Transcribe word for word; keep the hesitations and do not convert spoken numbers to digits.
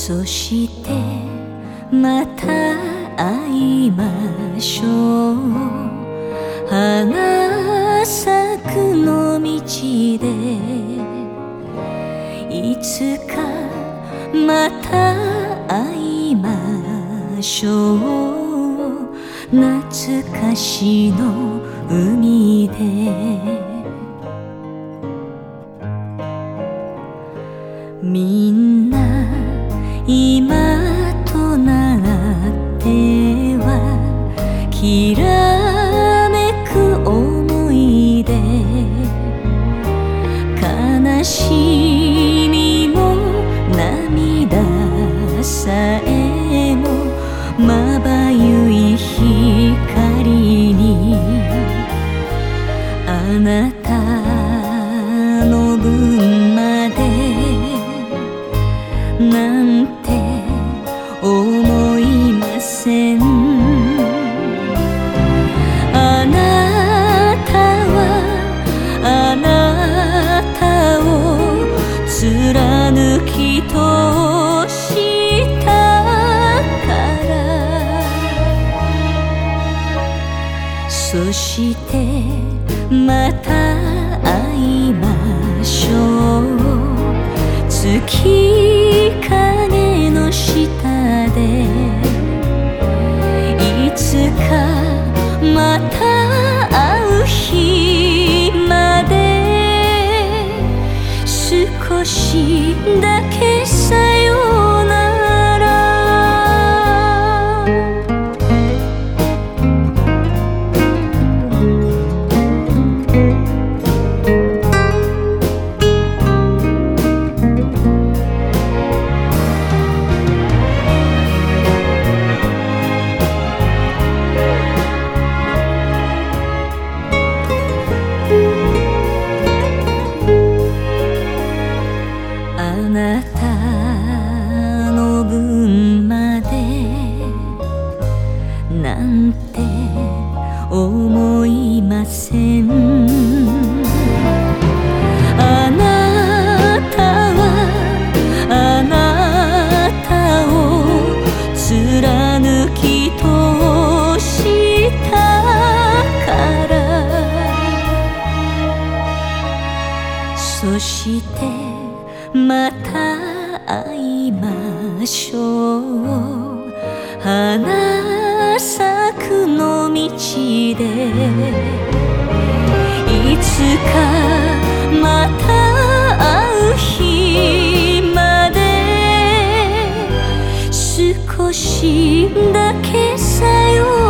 そしてまた会いましょう。花咲くの道でいつかまた会いましょう。懐かしの海でみんな今となってはきらめく思い出、悲しみも涙さえもまばゆい光に、あなたの分までなんて思いません。あなたはあなたを貫き通したから、そしてまた会いましょう。月影の下でいつかまた会う日まで、少しだけさようなら。あなたの分までなんて思いません。あなたはあなたを貫き通したから、そしてまた会いましょう。花咲くの道でいつかまた会う日まで、少しだけさよう